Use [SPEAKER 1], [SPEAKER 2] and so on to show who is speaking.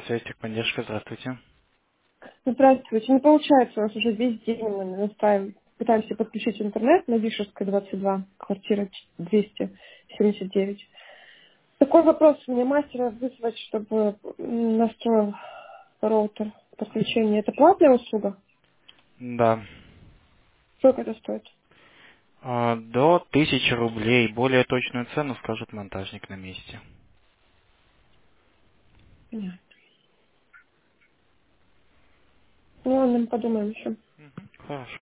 [SPEAKER 1] связи техподдержка, здравствуйте.
[SPEAKER 2] Здравствуйте. Не получается, у нас уже весь день мы настраиваем, пытаемся подключить интернет на Вишерской 22, квартира 279. Такой вопрос. Мне мастера вызвать, чтобы настроил роутер подключения. Это платная услуга?
[SPEAKER 1] Да.
[SPEAKER 2] Сколько это стоит?
[SPEAKER 1] До 1000 рублей. Более точную цену скажет монтажник на месте.
[SPEAKER 2] Нет. Ну ладно, мы подумаем еще.
[SPEAKER 1] Хорошо.